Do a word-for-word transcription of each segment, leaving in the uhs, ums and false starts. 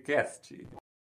Cast.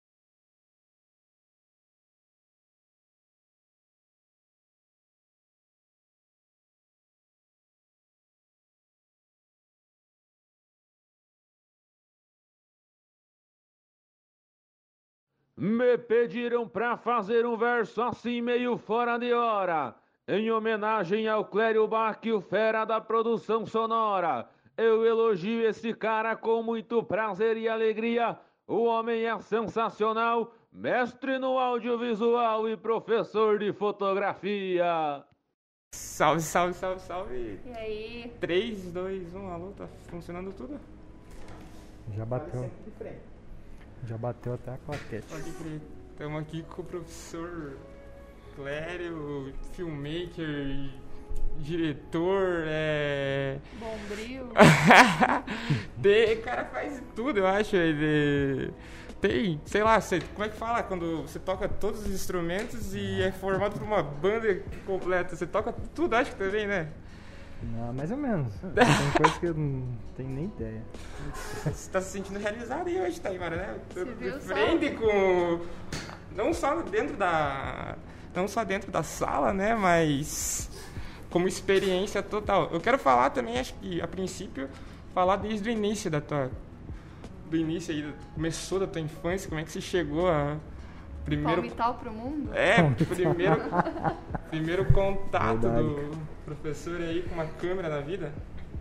Me pediram pra fazer um verso assim meio fora de hora, em homenagem ao Clério Bach, o fera da produção sonora. Eu elogio esse cara com muito prazer e alegria. O homem é sensacional, mestre no audiovisual e professor de fotografia. Salve, salve, salve, salve. E aí? três, dois, um, alô, tá funcionando tudo? Já bateu. Já bateu até a claquete. Pode crer. Estamos aqui com o professor Clério, filmmaker, diretor, é... Bombril. Tem, cara faz tudo, eu acho. Ele tem, sei lá, você, como é que fala quando você toca todos os instrumentos e é formado por uma banda completa? Você toca tudo, acho que também, né? Não, mais ou menos. Tem coisa que eu não tenho nem ideia. Você tá se sentindo realizado aí hoje, Taimara, né? Você viu De só? frente com... Não só dentro da... Não só dentro da sala, né? Mas como experiência total. Eu quero falar também, acho que a princípio, falar desde o início da tua... Do início aí, começou da tua infância, como é que você chegou a... Primeiro... Palmital pro mundo? É, primeiro, primeiro contato Verdade. do professor aí com uma câmera na vida.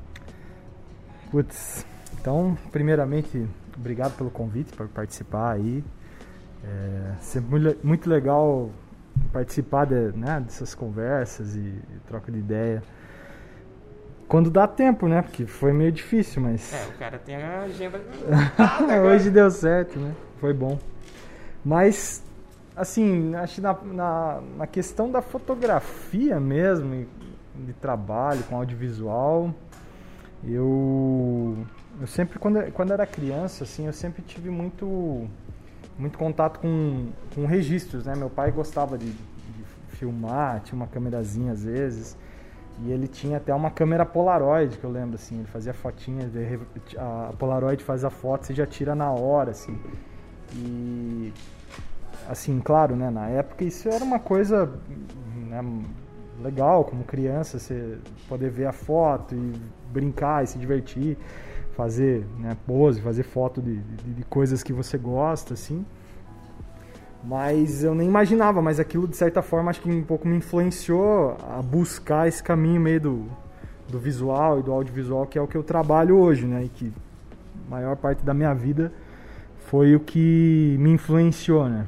Putz, então, primeiramente, obrigado pelo convite para participar aí. É sempre muito, muito legal participar de, né, dessas conversas e, e troca de ideia. Quando dá tempo, né? Porque foi meio difícil, mas... É, o cara tem a agenda... Hoje deu certo, né? Foi bom. Mas, assim, acho que na, na, na questão da fotografia mesmo, de trabalho com audiovisual, eu, eu sempre, quando, quando era criança, assim, eu sempre tive muito, muito contato com, com registros, né? Meu pai gostava de, de filmar, tinha uma câmerazinha às vezes, e ele tinha até uma câmera Polaroid, que eu lembro, assim, ele fazia fotinha, a Polaroid faz a foto, você já tira na hora, assim. E, assim, claro, né, na época isso era uma coisa, né, legal, como criança, você poder ver a foto e brincar e se divertir, fazer, né, pose, fazer foto de, de, de coisas que você gosta, assim. Mas eu nem imaginava, mas aquilo de certa forma acho que um pouco me influenciou a buscar esse caminho meio do, do visual e do audiovisual, que é o que eu trabalho hoje, né, e que a maior parte da minha vida foi o que me influenciou, né?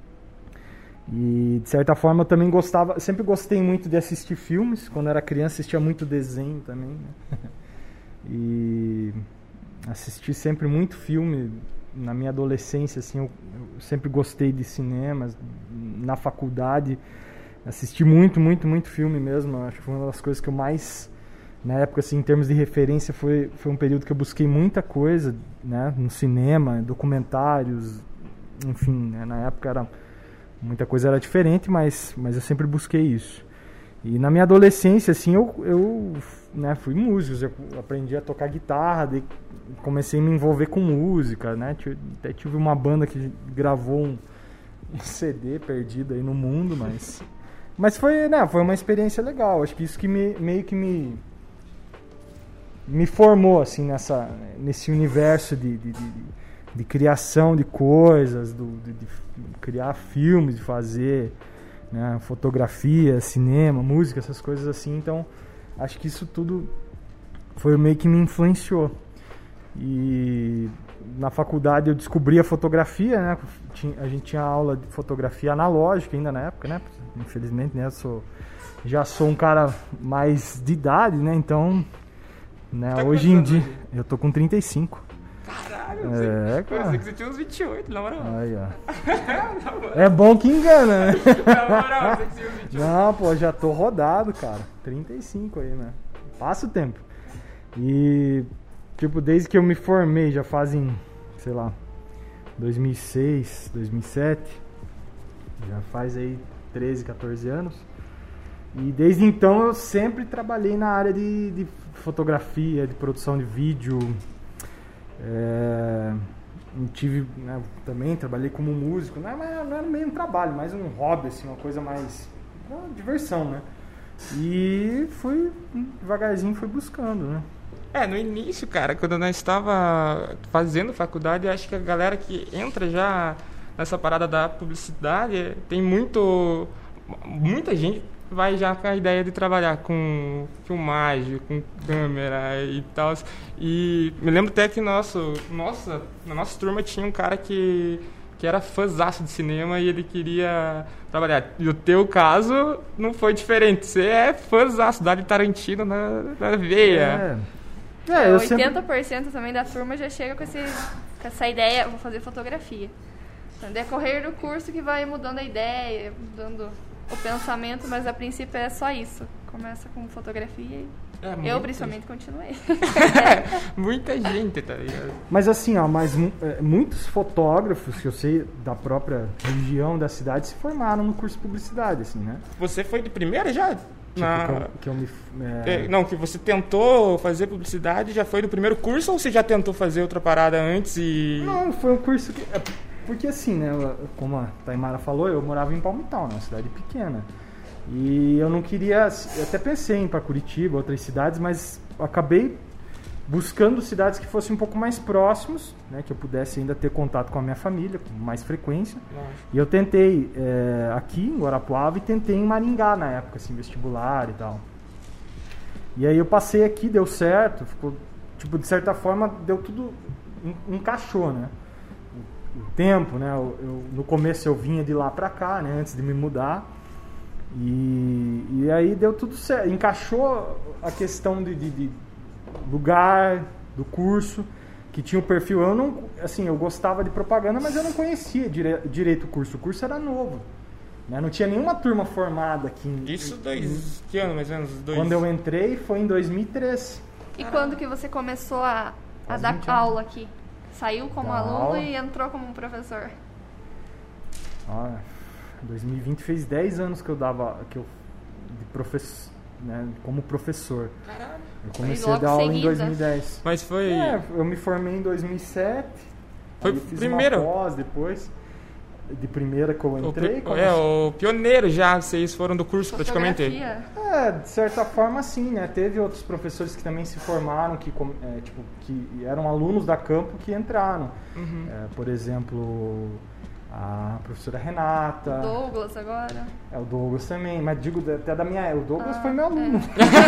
E de certa forma eu também gostava, sempre gostei muito de assistir filmes. Quando era criança assistia muito desenho também, né? E assisti sempre muito filme. Na minha adolescência, assim, eu, eu sempre gostei de cinema. Na faculdade assisti muito, muito, muito filme mesmo. Acho que foi uma das coisas que eu mais... Na época, assim, em termos de referência, foi, foi um período que eu busquei muita coisa, né, no cinema, documentários, enfim, né, na época era, muita coisa era diferente, mas, mas eu sempre busquei isso. E na minha adolescência, assim, eu, eu né, fui músico, eu aprendi a tocar guitarra, daí comecei a me envolver com música, né, até tive uma banda que gravou um, um C D perdido aí no mundo, mas, mas foi, né, foi uma experiência legal, acho que isso que me, meio que me... me formou assim nessa, nesse universo de, de, de, de criação de coisas, do, de, de criar filmes, de fazer, né, fotografia, cinema, música, essas coisas assim. Então acho que isso tudo foi meio que me influenciou. E na faculdade eu descobri a fotografia, né? A gente tinha aula de fotografia analógica ainda na época, né? Infelizmente, né? Eu sou, já sou um cara mais de idade, né? Então, né, Tá hoje em quantos dia... anos hoje? Eu tô com trinta e cinco. Caralho, É, você, cara. eu pensei que você tinha uns vinte e oito, na moral. Aí, ó. É bom que engana, né? Na moral, você tinha uns vinte e oito. Não, pô, já tô rodado, cara. trinta e cinco aí, né? Passa o tempo. E, tipo, desde que eu me formei, já fazem, sei lá, dois mil e seis, dois mil e sete. Já faz aí treze, quatorze anos. E desde então eu sempre trabalhei na área de, de fotografia, de produção de vídeo. É, tive, né, também trabalhei como músico, não era, não era meio um trabalho, mais um hobby, assim, uma coisa mais, uma diversão, né? E fui, devagarzinho, fui buscando, né? É, no início, cara, quando nós estava fazendo faculdade, eu acho que a galera que entra já nessa parada da publicidade, tem muito, muita gente vai já com a ideia de trabalhar com filmagem, com câmera e tal. E me lembro até que nosso, nossa, na nossa turma tinha um cara que, que era fãzaço de cinema e ele queria trabalhar. E o teu caso não foi diferente. Você é fãzaço, dá de Tarantino na, na veia. É, é eu oitenta por cento sempre... também da turma já chega com, esse, com essa ideia, vou fazer fotografia. No decorrer do curso que vai mudando a ideia, mudando o pensamento, mas a princípio é só isso. Começa com fotografia e é, eu principalmente gente. continuei. Muita gente, tá ligado? Mas assim, ó, mas é, muitos fotógrafos que eu sei da própria região da cidade se formaram no curso de publicidade, assim, né? Você foi de primeira já? Tipo, Na... que eu, que eu me, é... É, não, que você tentou fazer publicidade, já foi do primeiro curso ou você já tentou fazer outra parada antes e... Não, foi um curso que... Porque assim, né, como a Taimara falou, eu morava em Palmital, uma cidade pequena. E eu não queria, eu até pensei em ir para Curitiba, outras cidades, mas acabei buscando cidades que fossem um pouco mais próximos, né, que eu pudesse ainda ter contato com a minha família, com mais frequência. Nossa. E eu tentei é, aqui em Guarapuava e tentei em Maringá na época, assim, vestibular e tal. E aí eu passei aqui, deu certo, ficou, tipo, de certa forma, deu tudo, encaixou, né? O tempo, né? Eu, eu, no começo eu vinha de lá pra cá, né? Antes de me mudar. E, e aí deu tudo certo. Encaixou a questão de, de, de lugar, do curso, que tinha um perfil. Eu não, assim, eu gostava de propaganda, mas eu não conhecia dire, direito o curso. O curso era novo, né? Não tinha nenhuma turma formada aqui. Em, Isso dois, em, que ano mais ou menos? Dois. Quando eu entrei foi em dois mil e três. E ah. quando que você começou a, a dar aula aqui? Saiu como da aluno aula. E entrou como professor? Ah, dois mil e vinte fez dez anos que eu dava, que eu de professor, né, como professor. Caralho. Eu comecei a dar aula seguida. Em dois mil e dez. Mas foi... É, eu me formei em dois mil e sete. Foi aí eu fiz primeiro? Uma pós depois, de primeira que eu entrei. O, é, o pioneiro já, vocês foram do curso praticamente. É, de certa forma sim, né? Teve outros professores que também se formaram, que, é, tipo, que eram alunos da Campo que entraram. Uhum. É, por exemplo... A professora Renata. O Douglas agora. É, o Douglas também, mas digo até da minha... O Douglas ah, foi meu aluno.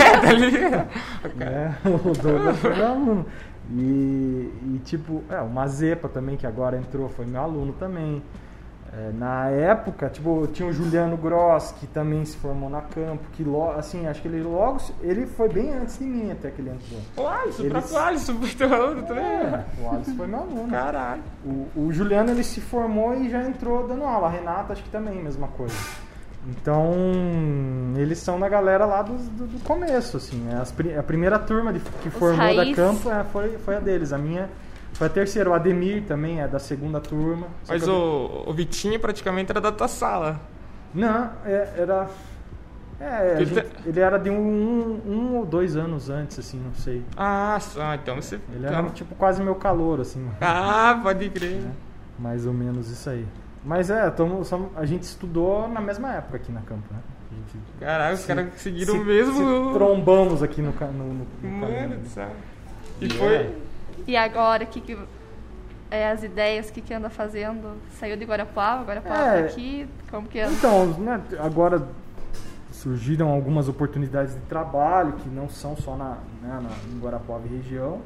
É. É, o Douglas foi meu aluno. E, e tipo, é, o Mazepa também, que agora entrou, foi meu aluno também. É, na época, tipo, tinha o Juliano Gross, que também se formou na Campo, que logo, assim, acho que ele logo, ele foi bem antes de mim até que ele entrou. O Alisson, ele, o Alisson foi teu aluno também? É, o Alisson foi meu aluno. Caralho. O, o Juliano, ele se formou e já entrou dando aula. A Renata, acho que também, mesma coisa. Então, eles são da galera lá do, do, do começo, assim, né? As, a primeira turma de, que Os formou raiz. da Campo é, foi, foi a deles, a minha... Foi a terceira, o Ademir também é da segunda turma. Mas o, eu... o Vitinho praticamente era da tua sala. Não, é, era... É, ele, gente, te... ele era de um, um, um ou dois anos antes, assim, não sei. Ah, só, então você... Ele era, tipo, quase meu calor, assim. Ah, pode crer. É, mais ou menos isso aí. Mas é, tamo, a gente estudou na mesma época aqui na Campo, né? Caralho, os caras conseguiram se, mesmo... Se trombamos aqui no, no, no, no Mano do céu. E é. foi... E agora, que, que é, as ideias, o que, que anda fazendo? Saiu de Guarapuava, Guarapuava é, aqui, como que anda? Então, né, agora surgiram algumas oportunidades de trabalho que não são só na, né, na, em Guarapuava e região.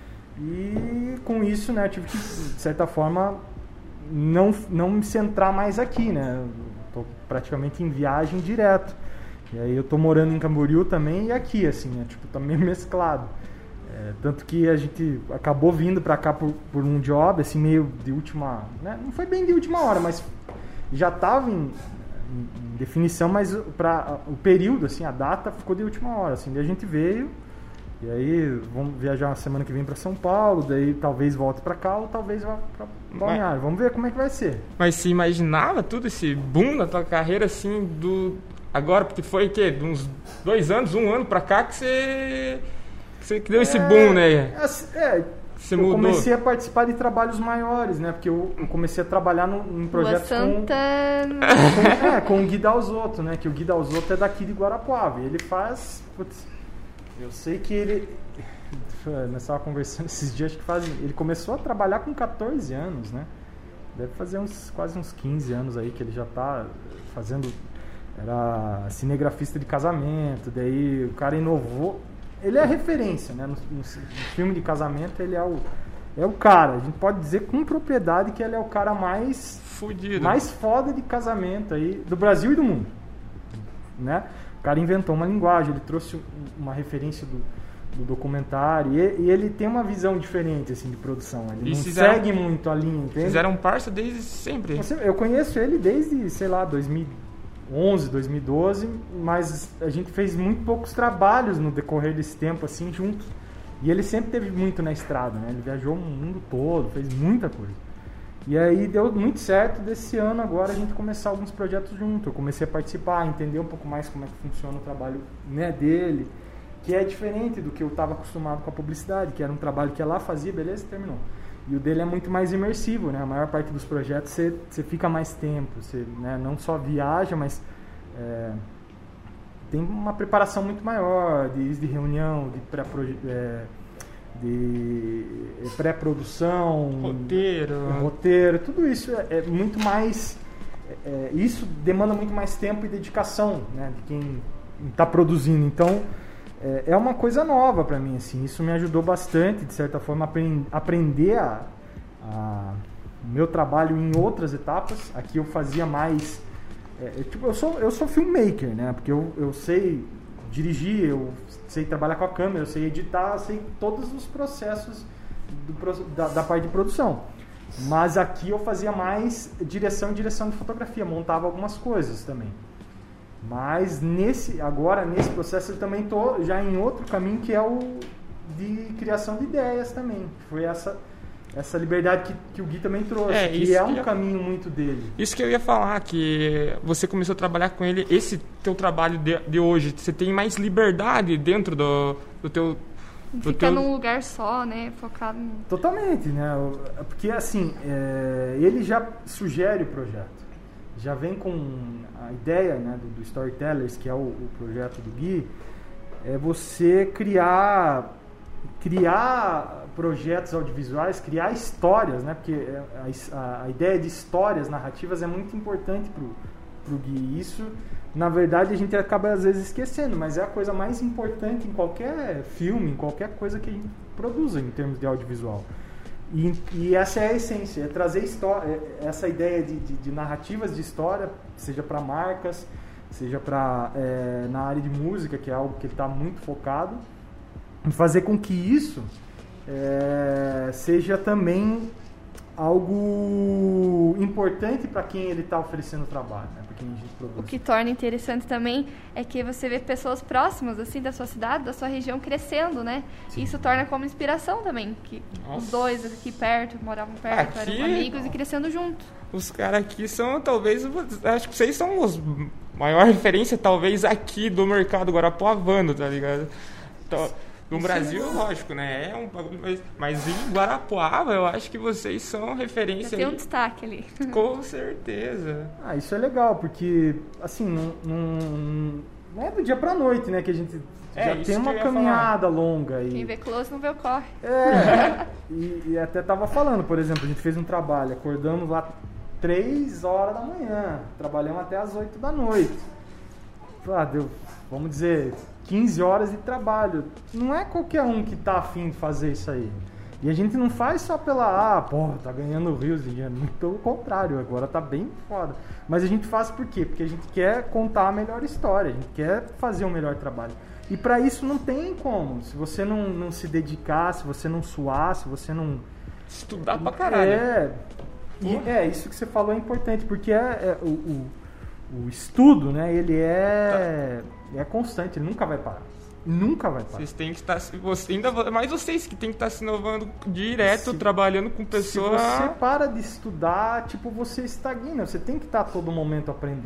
E com isso, né, eu tive que, de certa forma, não, não me centrar mais aqui, né? Estou praticamente em viagem direto. E aí eu tô morando em Camboriú também e aqui, assim, né? Tipo, tá meio mesclado. É, tanto que a gente acabou vindo pra cá por, por um job, assim, meio de última... Né? Não foi bem de última hora, mas já tava em, em, em definição, mas pra, o período, assim, a data ficou de última hora, assim. Daí a gente veio, e aí vamos viajar na semana que vem pra São Paulo, daí talvez volte pra cá ou talvez vá pra Balneário. Vamos ver como é que vai ser. Mas se imaginava tudo esse boom na tua carreira, assim, do... Agora, porque foi o quê? De uns dois anos, um ano pra cá que você... Que deu esse é, boom, né? É, Você eu mudou. comecei a participar de trabalhos maiores, né? Porque eu, eu comecei a trabalhar num, num projeto com, com, é, com o Gui Dalzotto, né? Que o Gui Dalzotto é daqui de Guarapuava. E ele faz... Putz, eu sei que ele... Nós estávamos conversando esses dias, acho que faz... Ele começou a trabalhar com catorze anos, né? Deve fazer uns, quase uns quinze anos aí que ele já está fazendo... Era cinegrafista de casamento, daí o cara inovou... Ele é a referência, né? No, no, no filme de casamento ele é o, é o cara. A gente pode dizer com propriedade que ele é o cara mais... Fudido. Mais foda de casamento aí do Brasil e do mundo, né? O cara inventou uma linguagem, ele trouxe uma referência do, do documentário e, e ele tem uma visão diferente assim de produção. Ele e não fizeram, segue muito a linha, entende? Fizeram parça desde sempre. Eu conheço ele desde, sei lá, dois mil e onze, dois mil e doze, mas a gente fez muito poucos trabalhos no decorrer desse tempo assim juntos. E ele sempre teve muito na estrada, né? Ele viajou o mundo todo, fez muita coisa. E aí deu muito certo desse ano agora a gente começar alguns projetos juntos. Eu comecei a participar, entender um pouco mais como é que funciona o trabalho, né, dele, que é diferente do que eu estava acostumado com a publicidade, que era um trabalho que ia lá, fazia, beleza, terminou. E o dele é muito mais imersivo, né? A maior parte dos projetos você, você fica mais tempo, você, né, não só viaja, mas é, tem uma preparação muito maior, de, de reunião, de pré-projeto. É, de pré-produção, roteiro, roteiro, tudo isso é, é muito mais, é, isso demanda muito mais tempo e dedicação, né, de quem está produzindo. Então é, é uma coisa nova para mim, assim. Isso me ajudou bastante, de certa forma, a aprend, aprender a, a, o meu trabalho em outras etapas. Aqui eu fazia mais, é, tipo, eu sou eu sou filmmaker, né, porque eu, eu sei dirigir, eu sei trabalhar com a câmera, eu sei editar, eu sei todos os processos do, da, da parte de produção. Mas aqui eu fazia mais direção e direção de fotografia, montava algumas coisas também. Mas nesse, agora, nesse processo, eu também estou já em outro caminho, que é o de criação de ideias também. Foi essa... Essa liberdade que, que o Gui também trouxe, é, que é um que eu, caminho muito dele. Isso que eu ia falar, que você começou a trabalhar com ele, esse teu trabalho de, de hoje, você tem mais liberdade dentro do, do teu... Do Fica teu... num lugar só, né, focado em... Totalmente, né, porque assim, é, ele já sugere o projeto, já vem com a ideia, né, do, do Storytellers, que é o, o projeto do Gui, é você criar... criar projetos audiovisuais, criar histórias, né? Porque a, a, a ideia de histórias narrativas é muito importante pro, pro Gui. Isso, na verdade, a gente acaba às vezes esquecendo, mas é a coisa mais importante em qualquer filme, em qualquer coisa que a gente produza em termos de audiovisual. E, e essa é a essência, é trazer história, essa ideia de, de, de narrativas de história, seja para marcas, seja para é, na área de música, que é algo que ele está muito focado, e fazer com que isso é, seja também algo importante para quem ele está oferecendo o trabalho, né? Para quem a gente produz. O que torna interessante também é que você vê pessoas próximas assim da sua cidade, da sua região crescendo, né? Sim. Isso torna como inspiração também, que Nossa. Os dois aqui perto moravam perto, aqui, eram amigos e crescendo juntos. Os caras aqui são talvez, acho que vocês são os maior referência talvez aqui do mercado guarapuavano, tá ligado? Então, no Brasil, lógico, né? É um bagulho, mas, mas em Guarapuava, eu acho que vocês são referência. Tem um destaque ali. Com certeza. Ah, isso é legal, porque, assim, não, não, não é do dia pra noite, né? Que a gente é, já tem uma caminhada falar. longa. E... Quem vê close não vê o corre. É, e, e até tava falando, por exemplo, a gente fez um trabalho, acordamos lá três horas da manhã, trabalhamos até as oito da noite. Ah, deu, vamos dizer... quinze horas de trabalho. Não é qualquer um que tá afim de fazer isso aí. E a gente não faz só pela, ah, porra, tá ganhando rios de dinheiro. Pelo contrário, agora tá bem foda. Mas a gente faz por quê? Porque a gente quer contar a melhor história, a gente quer fazer um melhor trabalho. E pra isso não tem como. Se você não, não se dedicar, se você não suar, se você não... Estudar pra caralho. É, e, é isso que você falou é importante, porque é, é o, o, o estudo, né, ele é... Tá. É constante, ele nunca vai parar. Nunca vai parar. Vocês têm que estar... Você, ainda mais vocês que têm que estar se inovando direto, se, trabalhando com pessoas... Se você para de estudar, tipo, você estagna. Você tem que estar a todo momento aprendendo.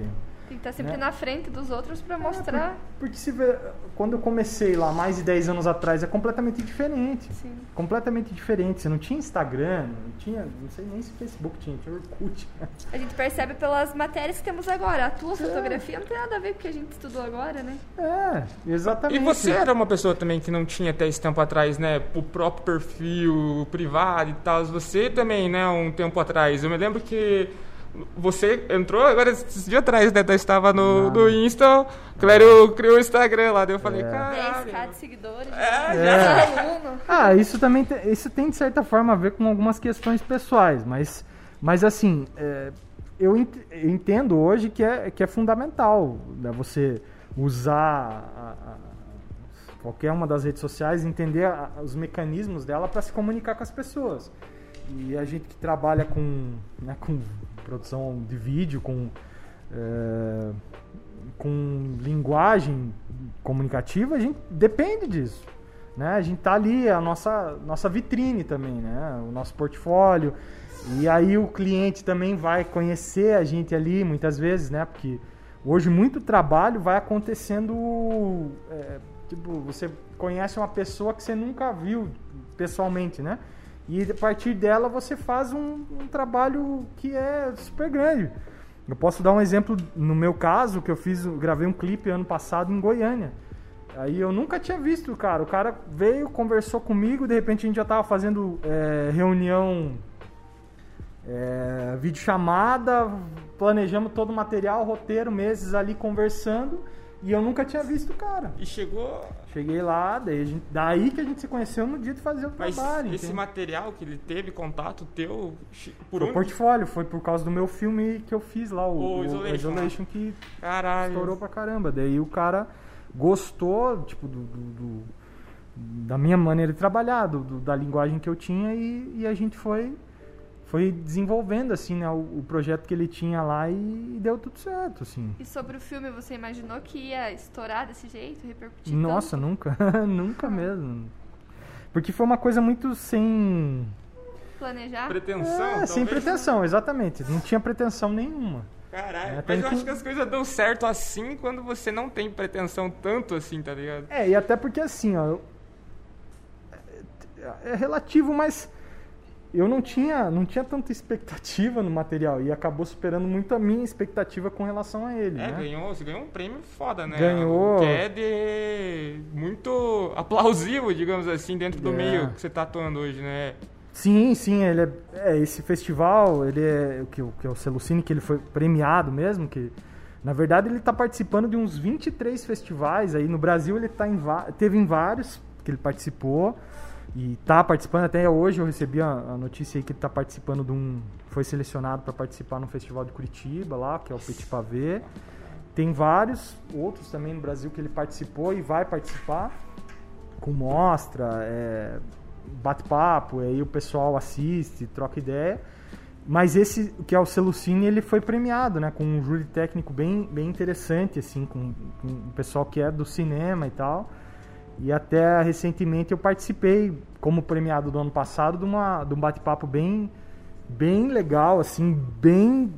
Tem que estar sempre né? na frente dos outros para mostrar. É, por, porque se vê, quando eu comecei lá, mais de dez anos atrás, é completamente diferente. Sim. Completamente diferente. Você não tinha Instagram, não tinha, não sei nem se Facebook tinha, tinha Orkut. A gente percebe pelas matérias que temos agora. A tua é. fotografia não tem nada a ver com o que a gente estudou agora, né? É, exatamente. E você era uma pessoa também que não tinha até esse tempo atrás, né, o próprio perfil privado e tal. Você também, né, um tempo atrás. Eu me lembro que você entrou agora esses dias atrás, né? Eu estava no, no Insta, o Clério criou o Instagram lá, daí eu falei, é. caralho. dez mil de seguidores, É, já é. sou aluno. Ah, isso também tem, isso tem de certa forma a ver com algumas questões pessoais, mas, mas assim, é, eu ent, entendo hoje que é, que é fundamental, né, você usar a, a, qualquer uma das redes sociais, entender a, os mecanismos dela para se comunicar com as pessoas. E a gente que trabalha com, né, com produção de vídeo, com, é, com linguagem comunicativa, a gente depende disso. Né? A gente tá ali, a nossa, nossa vitrine também, né? O nosso portfólio. E aí o cliente também vai conhecer a gente ali, muitas vezes, né? Porque hoje muito trabalho vai acontecendo... É, tipo, você conhece uma pessoa que você nunca viu pessoalmente, né? E a partir dela você faz um, um trabalho que é super grande. Eu posso dar um exemplo no meu caso, que eu fiz, eu gravei um clipe ano passado em Goiânia. Aí eu nunca tinha visto o cara. O cara veio, conversou comigo, de repente a gente já estava fazendo é, reunião, é, videochamada, planejamos todo o material, roteiro, meses ali conversando. E eu nunca tinha visto o cara. E chegou... Cheguei lá, daí, a gente, daí que a gente se conheceu no dia de fazer o Mas trabalho. esse entende? material que ele teve contato teu, por Foi onde? portfólio, foi por causa do meu filme que eu fiz lá, o, O o Isolation, Isolation, que Caralho. estourou pra caramba. Daí o cara gostou, tipo, do, do- do- da minha maneira de trabalhar, do- do- da linguagem que eu tinha e, e a gente foi, foi desenvolvendo, assim, né, o, o projeto que ele tinha lá e, e deu tudo certo, assim. E sobre o filme, você imaginou que ia estourar desse jeito, repercutir Nossa, tanto? nunca, nunca mesmo. Porque foi uma coisa muito sem... Planejar? Pretensão, É, talvez? sem pretensão, exatamente. Não tinha pretensão nenhuma. Caralho. É, tem Mas eu que- acho que as coisas dão certo assim quando você não tem pretensão tanto assim, tá ligado? É, e até porque assim, ó, eu- é, é relativo, mas eu não tinha, não tinha tanta expectativa no material e acabou superando muito a minha expectativa com relação a ele, É, né? ganhou, você ganhou um prêmio foda, né? Ganhou. Que é de muito aplausivo, digamos assim, dentro do É. meio que você tá atuando hoje, né? Sim, sim, ele é, é, esse festival, ele é o que, o que é o Celucine, que ele foi premiado mesmo, que na verdade ele está participando de uns vinte e três festivais aí no Brasil, ele tá em va- teve em vários que ele participou e está participando até hoje. Eu recebi a, a notícia aí que ele está participando de um, foi selecionado para participar no festival de Curitiba lá, que é o Petit Pavé. Tem vários outros também no Brasil que ele participou e vai participar com mostra, é, bate-papo, aí o pessoal assiste, troca ideia. Mas esse, que é o Celucine, ele foi premiado, né? Com um júri técnico bem, bem interessante, assim, com, com o pessoal que é do cinema e tal. E até recentemente eu participei, como premiado do ano passado, de, uma, de um bate-papo bem, bem legal, assim, bem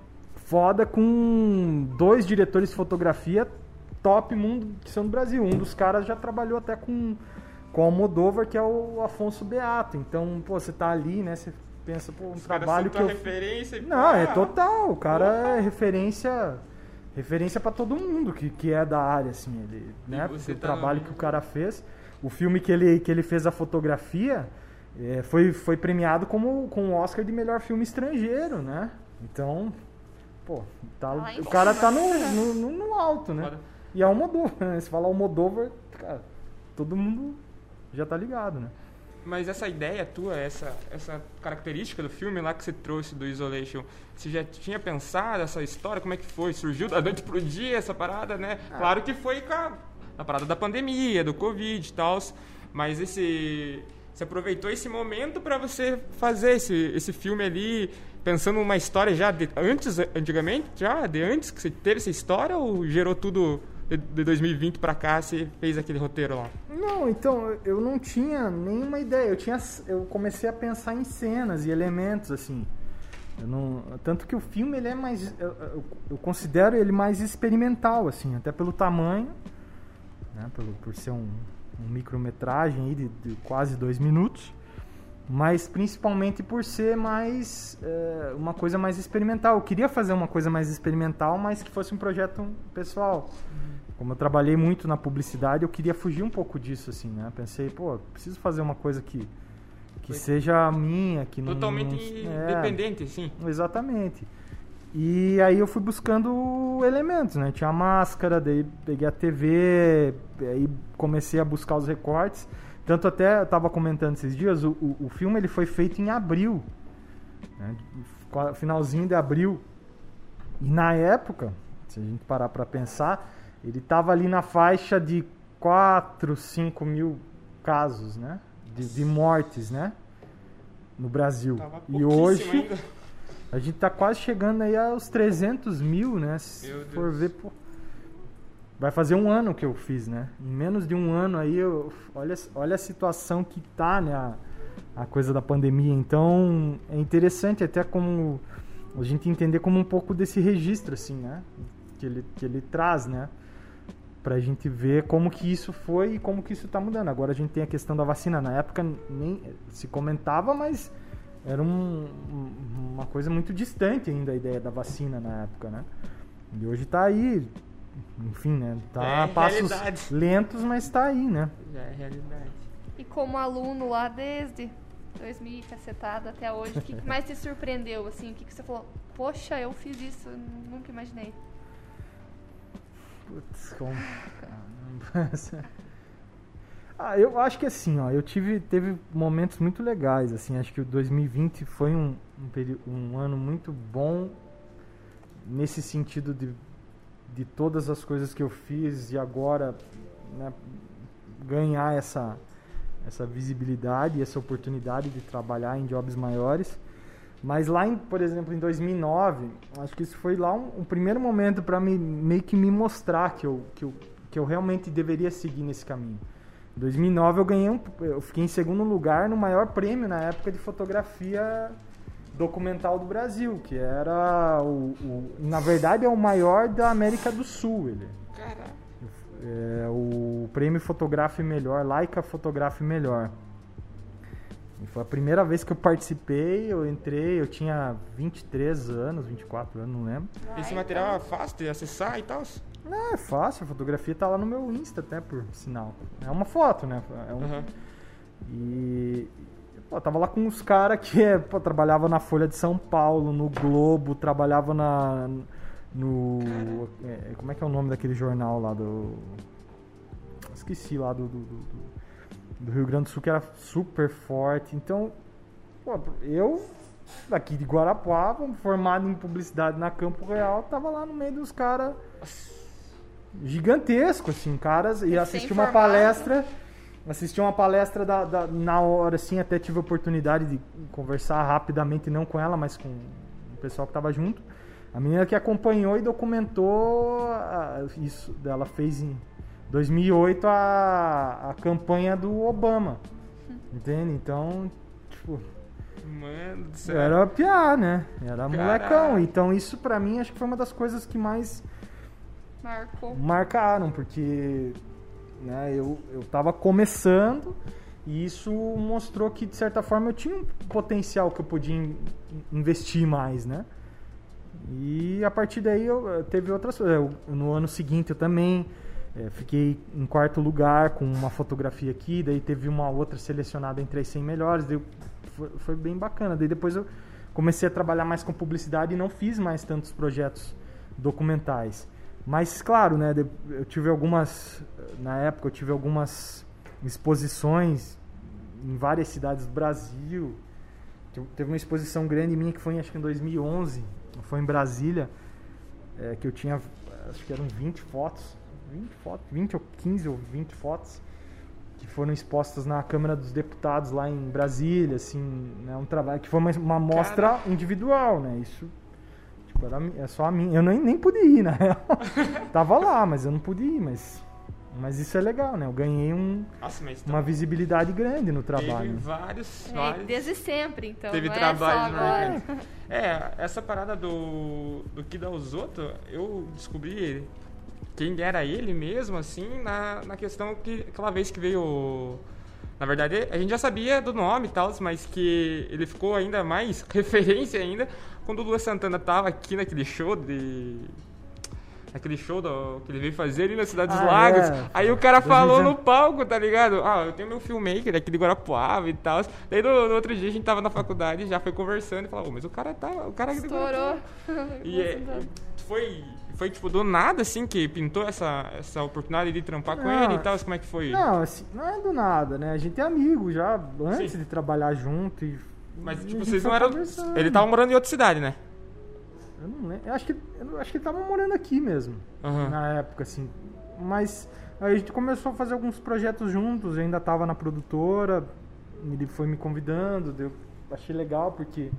foda, com dois diretores de fotografia top mundo que são do Brasil. Um dos caras já trabalhou até com com o Almodóvar, que é o Afonso Beato. Então, pô, você tá ali, né? Você pensa, pô, um Os trabalho caras que são eu... tua referência e Não, pá. é total. O cara é referência referência para todo mundo que, que é da área, assim. Ele, né? você O tá trabalho no- que o cara fez. O filme que ele, que ele fez a fotografia é, foi, foi premiado como, com o Oscar de melhor filme estrangeiro, né? Então, pô, tá, Lá em o cara cima. tá no, no, no- no alto, né? Foda. E é o Almodóvar, né? Se falar Almodóvar, cara, todo mundo já tá ligado, né? Mas essa ideia tua, essa, essa característica do filme lá que você trouxe do Isolation, você já tinha pensado essa história? Como é que foi? Surgiu da noite pro dia essa parada, né? Ah. Claro que foi com a, a parada da pandemia, do Covid e tal, mas esse... Você aproveitou esse momento para você fazer esse, esse filme ali, pensando numa história já de, antes, antigamente, já de antes que você teve essa história, ou gerou tudo de, de dois mil e vinte para cá, você fez aquele roteiro lá? Não, então, eu não tinha nenhuma ideia. Eu, tinha, eu comecei a pensar em cenas e elementos, assim. Eu não, tanto que o filme ele é mais, eu, eu, eu considero ele mais experimental, assim, até pelo tamanho, né, pelo, por ser um, um micrometragem aí de, de quase dois minutos, mas principalmente por ser mais é, uma coisa mais experimental. Eu queria fazer uma coisa mais experimental, mas que fosse um projeto pessoal. Uhum. Como eu trabalhei muito na publicidade, eu queria fugir um pouco disso, assim, né? Pensei, pô, preciso fazer uma coisa que que seja minha, que não... Totalmente não, é, independente, sim. Exatamente. E aí eu fui buscando elementos, né? Tinha a máscara, daí peguei a T V, aí comecei a buscar os recortes. Tanto até, eu estava comentando esses dias, o, o, o filme ele foi feito em abril, né? Finalzinho de abril. E na época, se a gente parar para pensar, ele estava ali na faixa de quatro, cinco mil casos, né? De, de mortes, né? No Brasil. Tava E hoje ainda. a gente tá quase chegando aí aos trezentos mil, né? Se Meu for Deus. ver, pô, vai fazer um ano que eu fiz, né? Em menos de um ano aí, eu, olha, olha a situação que tá, né? A, a coisa da pandemia. Então, é interessante até como a gente entender como um pouco desse registro, assim, né? Que ele, que ele traz, né? Pra gente ver como que isso foi e como que isso tá mudando. Agora a gente tem a questão da vacina. Na época nem se comentava, mas era um, uma coisa muito distante ainda a ideia da vacina na época, né? E hoje tá aí, enfim, né? Tá É a passos realidade. lentos, mas tá aí, né? Já é realidade. E como aluno lá desde dois mil e cacetada até hoje, o que que mais te surpreendeu, assim? O que que você falou? Poxa, eu fiz isso, eu nunca imaginei. Putz, como... Caramba. Ah, eu acho que assim, ó, eu tive, teve momentos muito legais, assim, acho que o dois mil e vinte foi um, um, período, um ano muito bom nesse sentido de, de todas as coisas que eu fiz e agora, né, ganhar essa, essa visibilidade, essa oportunidade de trabalhar em jobs maiores. Mas lá, em, por exemplo, em dois mil e nove, acho que isso foi lá um, um primeiro momento para me, meio que me mostrar que eu, que, eu, que eu realmente deveria seguir nesse caminho. Em dois mil e nove eu ganhei um, eu fiquei em segundo lugar no maior prêmio na época de fotografia documental do Brasil, que era o, o na verdade é o maior da América do Sul, ele. Caraca. É o prêmio Fotografe Melhor, Leica Fotografe Melhor. E foi a primeira vez que eu participei, eu entrei, eu tinha vinte e três anos, vinte e quatro anos, não lembro. Esse material é fácil de acessar e tal? Não, é fácil, a fotografia tá lá no meu Insta até, por sinal. É uma foto, né? É um... Uhum. E pô, tava lá com uns caras que pô, trabalhava na Folha de São Paulo, no Globo, trabalhava na... no... É, como é que é o nome daquele jornal lá do... Esqueci lá do... do, do do Rio Grande do Sul, que era super forte. Então, pô, eu, daqui de Guarapuava, formado em publicidade na Campo Real, tava lá no meio dos caras gigantescos, assim, caras, e assisti uma palestra, assisti uma palestra da, da, na hora, assim, até tive a oportunidade de conversar rapidamente, não com ela, mas com o pessoal que tava junto. A menina que acompanhou e documentou a, isso, ela fez em dois mil e oito a, a campanha do Obama, entende? Então, tipo, Mano do céu. eu era piá, né? Era Caraca. molecão. Então isso pra mim acho que foi uma das coisas que mais Marcou. marcaram, porque, né, eu, eu tava começando e isso mostrou que de certa forma eu tinha um potencial que eu podia in, investir mais, né? E a partir daí eu, eu teve outras coisas. Eu, no ano seguinte eu também É, fiquei em quarto lugar com uma fotografia aqui, daí teve uma outra selecionada entre as cem melhores, daí foi, foi bem bacana. Daí depois eu comecei a trabalhar mais com publicidade e não fiz mais tantos projetos documentais. Mas, claro, né, eu tive algumas, na época eu tive algumas exposições em várias cidades do Brasil. Teve uma exposição grande minha que foi, acho que em dois mil e onze, foi em Brasília, é, que eu tinha, acho que eram vinte fotos, vinte fotos, vinte ou quinze ou vinte fotos que foram expostas na Câmara dos Deputados lá em Brasília, assim, né, um trabalho que foi uma, uma amostra Cara. individual, né, isso, tipo, era, é só a minha, eu nem, nem pude ir, na real, tava lá, mas eu não pude ir, mas Mas isso é legal, né? Eu ganhei um, Nossa, mas uma visibilidade grande no trabalho. Teve vários, É, vários... desde sempre, então. Teve não trabalho, é só agora. né? É, essa parada do, do que dá os outros, eu descobri quem era ele mesmo, assim, na, na questão que aquela vez que veio... Na verdade, a gente já sabia do nome e tal, mas que ele ficou ainda mais referência ainda quando o Luan Santana tava aqui naquele show de... Aquele show do, que ele veio fazer ali na Cidade dos Ah, Lagos. é. Aí o cara falou dois mil e no palco, tá ligado? Ah, eu tenho meu filmmaker aqui de Guarapuava e tal. Daí no, no outro dia a gente tava na faculdade, já foi conversando e falou, oh, mas o cara tá. O cara é de Estourou. Guarapuava. E é, foi, foi tipo do nada assim que pintou essa, essa oportunidade de trampar com Não, ele e tal. Como é que foi? Não, assim, não é do nada, né? A gente é amigo já antes Sim. de trabalhar junto. E, Mas e a tipo, gente vocês foi não eram. conversando. Ele tava morando em outra cidade, né? Eu não lembro. Eu acho que, eu acho que ele tava morando aqui mesmo. Aham. Na época, assim. Mas aí a gente começou a fazer alguns projetos juntos. Eu ainda tava na produtora. Ele foi me convidando. Eu achei legal porque...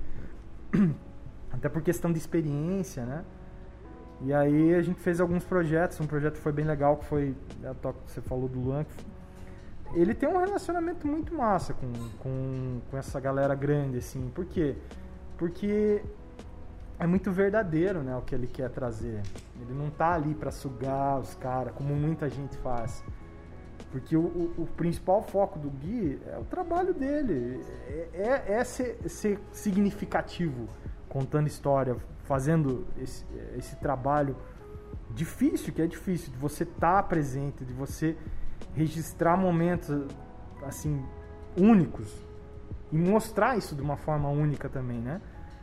Até por questão de experiência, né? E aí a gente fez alguns projetos. Um projeto foi bem legal, que foi... A toca que você falou do Luan. Ele tem um relacionamento muito massa com, com, com essa galera grande, assim. Por quê? Porque... é muito verdadeiro, né, o que ele quer trazer. Ele não tá ali para sugar os caras, como muita gente faz. Porque o, o, o principal foco do Gui é o trabalho dele. É, é, é ser, ser significativo, contando história, fazendo esse, esse trabalho difícil, que é difícil, de você estar presente, de você registrar momentos, assim, únicos. E mostrar isso de uma forma única também, né?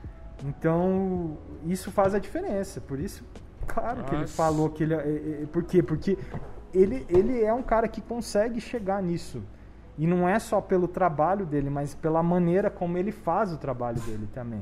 Então, isso faz a diferença. Por isso, claro que ele Nossa. falou que ele... É, é, por quê? Porque ele, ele é um cara que consegue chegar nisso. E não é só pelo trabalho dele, mas pela maneira como ele faz o trabalho dele também.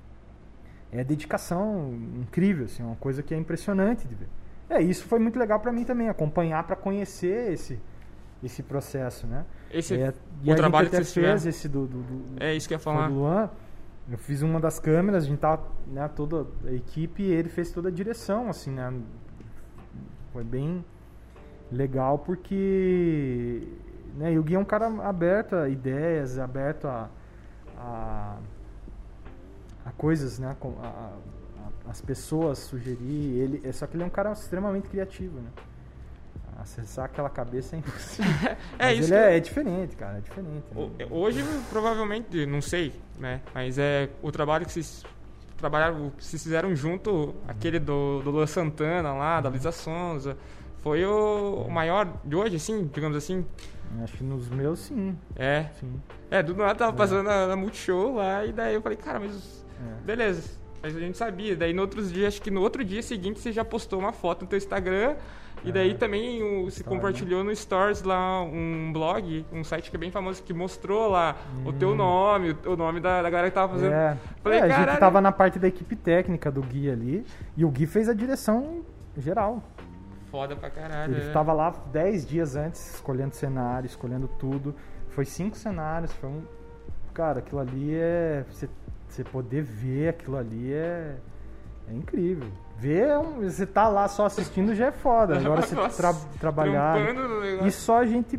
É dedicação incrível, assim, uma coisa que é impressionante de ver. É, isso foi muito legal pra mim também, acompanhar pra conhecer esse, esse processo, né? Esse, é, e o a trabalho gente que até vocês tiveram. fez esse do, do, do, É isso que eu ia foi falar. do Luan. Eu fiz uma das câmeras, a gente tava, né, toda a equipe, e ele fez toda a direção, assim, né? Foi bem legal porque, né, e o Gui é um cara aberto a ideias, aberto a, a, a coisas, né? A, a, a, as pessoas sugerir, ele, só que ele é um cara extremamente criativo, né? Acessar aquela cabeça é impossível. É Mas isso ele que é, eu- é diferente, cara, é diferente. né? O- Hoje, provavelmente, não sei, né? Mas é o trabalho que vocês trabalharam, que vocês fizeram junto, aquele do, do Luan Santana lá, da Luísa Sonza, foi o, o maior de hoje, assim, digamos assim. Acho que nos meus, sim. É. sim. É, do nada tava passando na, na Multishow lá, e daí eu falei, cara, mas É. beleza. Mas a gente sabia. Daí no outros dias, acho que no outro dia seguinte você já postou uma foto no teu Instagram. E daí É. também o, se Story, compartilhou no Stories lá um blog, um site que é bem famoso, que mostrou lá o teu Hum. nome, o, o nome da, da galera que tava fazendo. É, Falei, é, a caralho. gente tava na parte da equipe técnica do Gui ali, e o Gui fez a direção geral. Foda pra caralho. Ele é. estava lá dez dias antes, escolhendo cenário, escolhendo tudo. Foi cinco cenários, foi um... Cara, aquilo ali é... Você, você poder ver aquilo ali é... É incrível. Ver, é um- você tá lá só assistindo já é foda. Agora você Nossa, tra trabalhar... trampando no negócio. E só a gente...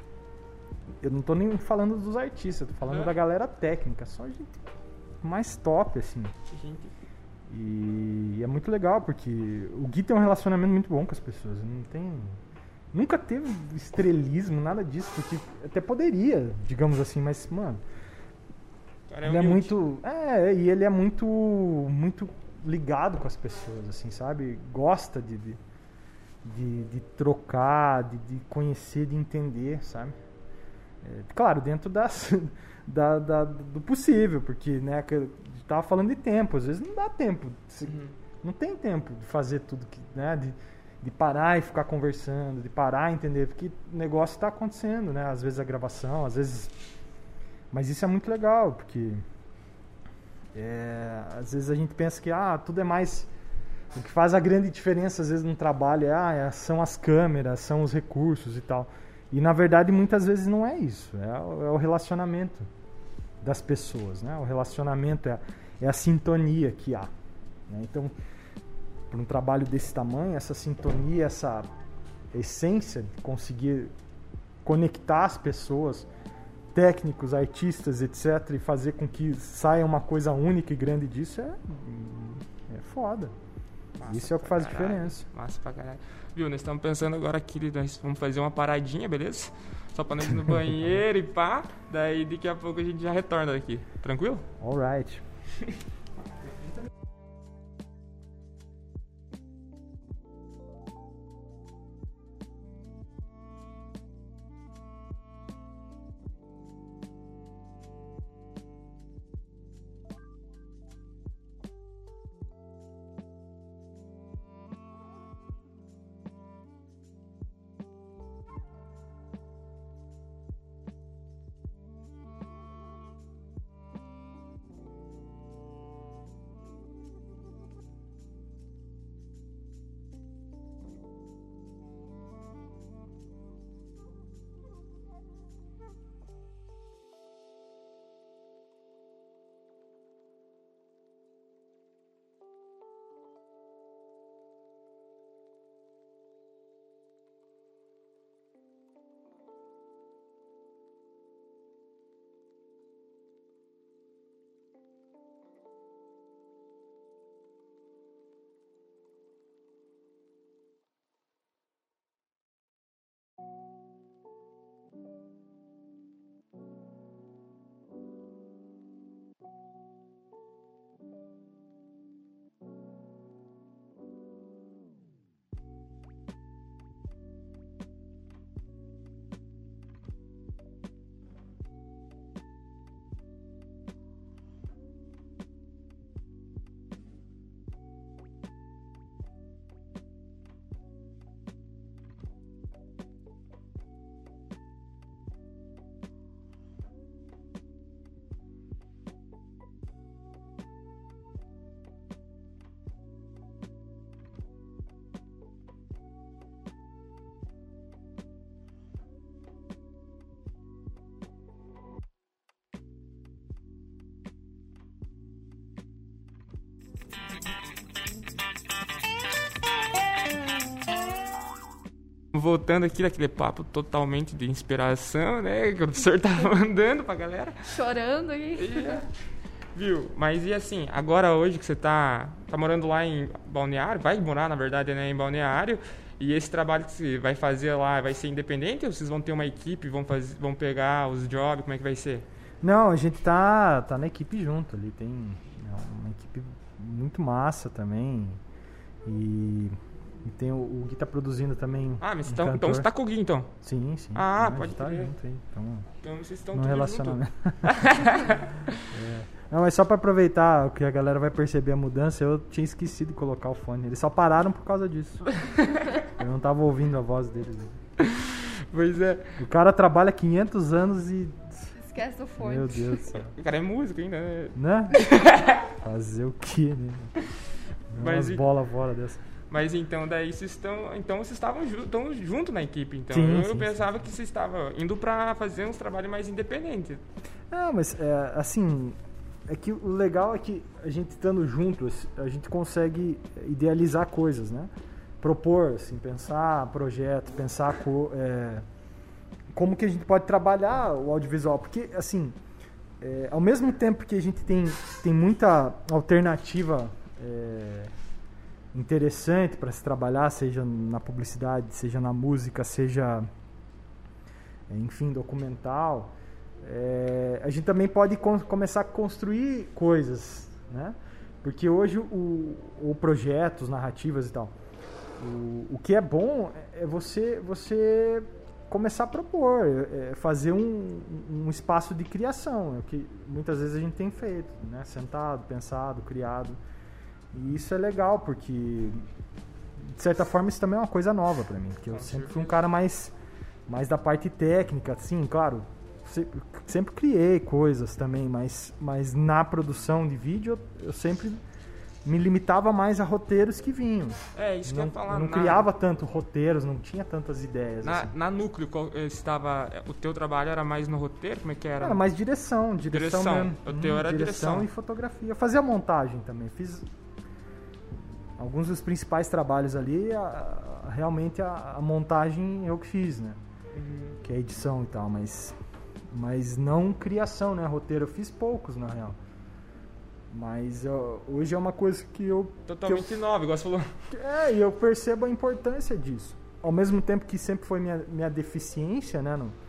Eu não tô nem falando dos artistas, eu tô falando É. da galera técnica. Só a gente mais top, assim. Gente, E é muito legal, porque o Gui tem um relacionamento muito bom com as pessoas. Não tem... Nunca teve estrelismo, nada disso, porque até poderia, digamos assim, mas, mano, cara, ele é humilde. muito... É, e ele é muito, muito ligado com as pessoas, assim, sabe? Gosta de, de, de, de trocar, de, de conhecer, de entender, sabe? É, claro, dentro das, da, da, do possível, porque, né, que eu tava falando de tempo, às vezes não dá tempo, você- Uhum. não tem tempo de fazer tudo, que, né, de, de parar e ficar conversando, de parar e entender, porque o negócio está acontecendo, né, às vezes a gravação, às vezes... Mas isso é muito legal, porque é, às vezes a gente pensa que ah, tudo é mais... O que faz a grande diferença, às vezes, no trabalho é, ah, é- são as câmeras, são os recursos e tal. E, na verdade, muitas vezes não é isso. É, o- é o relacionamento das pessoas, né? O relacionamento é, a- é a sintonia que há. Né? Então, para um trabalho desse tamanho, essa sintonia, essa, essência, de conseguir conectar as pessoas, técnicos, artistas, etcétera, e fazer com que saia uma coisa única e grande disso, é, é foda. Massa Isso é o que faz caralho. diferença. Massa pra caralho. Viu, nós estamos pensando agora aqui, nós vamos fazer uma paradinha, beleza? Só pra nós ir no banheiro e pá. Daí daqui a pouco a gente já retorna daqui. Tranquilo? Alright. Voltando aqui daquele papo totalmente de inspiração, né? Que o professor tava mandando pra galera. Chorando aí. E, viu? Mas e assim, agora hoje que você tá, tá morando lá em Balneário, vai morar na verdade, né, em Balneário, e esse trabalho que você vai fazer lá vai ser independente ou vocês vão ter uma equipe, vão, fazer, vão pegar os jobs, como é que vai ser? Não, a gente tá, tá na equipe junto ali, tem uma equipe muito massa também, e, e tem o, o Gui tá produzindo também. Ah, mas um então, então você tá com o Gui, então? Sim, sim. Ah, Não, pode tá crer. junto aí, então, Então vocês estão no tudo relacionamento. junto. É. Não, mas só pra aproveitar o que a galera vai perceber a mudança, eu tinha esquecido de colocar o fone. Eles só pararam por causa disso. Eu não tava ouvindo a voz deles. Pois é. O cara trabalha quinhentos anos e... Esquece do fone. Meu Deus do céu. O cara é músico ainda, né? Né? Fazer o quê, né? Mas Umas e- bolas fora dessa. Mas então daí vocês estão, então vocês estavam ju- estão junto na equipe, então. Sim, eu sim, pensava que vocês estavam indo pra fazer uns trabalhos mais independentes. Ah, mas é, assim, é que o legal é que a gente estando juntos, a gente consegue idealizar coisas, né? Propor, assim, pensar projeto, pensar co- é, como que a gente pode trabalhar o audiovisual, porque assim, é, ao mesmo tempo que a gente tem, tem muita alternativa é, interessante para se trabalhar, seja na publicidade, seja na música, seja, enfim, documental, é, a gente também pode con- começar a construir coisas, né? Porque hoje o, o projetos, narrativas e tal, o, o que é bom é você, você começar a propor, é fazer um, um espaço de criação, é o que muitas vezes a gente tem feito, né? Sentado, pensado, criado. E isso é legal, porque de certa forma isso também é uma coisa nova pra mim, porque eu sempre fui um cara mais, mais da parte técnica, assim, claro, se- sempre criei coisas também, mas, mas na produção de vídeo eu, eu sempre me limitava mais a roteiros que vinham. É, isso que eu Não, ia falar. eu não na, criava tanto roteiros, não tinha tantas ideias. Na, assim. na núcleo, qual- eh, estava, o teu trabalho era mais no roteiro? Como é que era? Era mais direção, direção, Direção. mesmo. O teu era direção direção. e fotografia. Eu fazia montagem também, fiz alguns dos principais trabalhos ali, a, a, realmente a, a montagem eu que fiz, né? Uhum. Que é a edição e tal, mas, mas não criação, né? Roteiro, eu fiz poucos, na real. Mas eu, hoje é uma coisa que eu... Totalmente que eu, nova, igual você falou. É, e eu percebo a importância disso. Ao mesmo tempo que sempre foi minha, minha deficiência, né? No,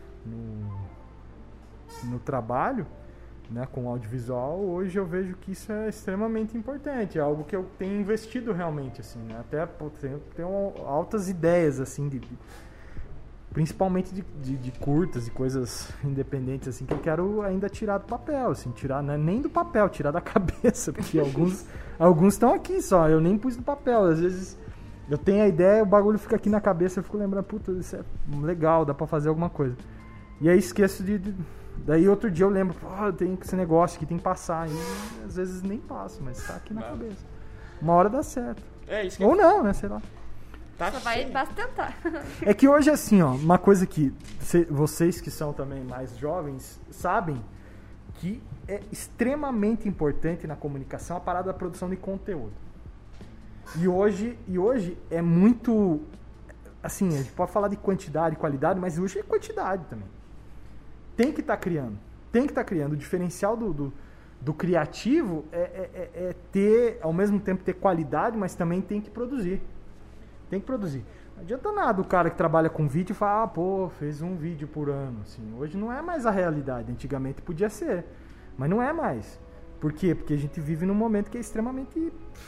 no, no trabalho, né, com audiovisual, hoje eu vejo que isso é extremamente importante, é algo que eu tenho investido realmente, assim, né, até pô, tenho, tenho altas ideias, assim, de, de, principalmente de, de, de curtas e coisas independentes, assim, que eu quero ainda tirar do papel, assim, tirar, né, nem do papel, tirar da cabeça, porque alguns alguns estão aqui só, eu nem pus no papel, às vezes eu tenho a ideia, o bagulho fica aqui na cabeça, eu fico lembrando, puta, isso é legal, dá pra fazer alguma coisa, e aí esqueço de... de daí outro dia eu lembro, oh, tem esse negócio que tem que passar. E às vezes nem passo, mas tá aqui na Nada. cabeça. Uma hora dá certo. É isso que Ou não, né? Sei lá. tá Só vai, cheio. basta tentar. É que hoje, assim, ó, uma coisa que cê- vocês que são também mais jovens sabem que é extremamente importante na comunicação a parada da produção de conteúdo. E hoje, e hoje é muito... Assim, a gente pode falar de quantidade e qualidade, mas hoje é quantidade também. Tem que estar tá criando. Tem que estar tá criando. O diferencial do, do, do criativo é, é, é, é ter, ao mesmo tempo, ter qualidade, mas também tem que produzir. Tem que produzir. Não adianta nada o cara que trabalha com vídeo falar, ah, pô, fez um vídeo por ano. Assim, hoje não é mais a realidade. Antigamente podia ser. Mas não é mais. Por quê? Porque a gente vive num momento que é extremamente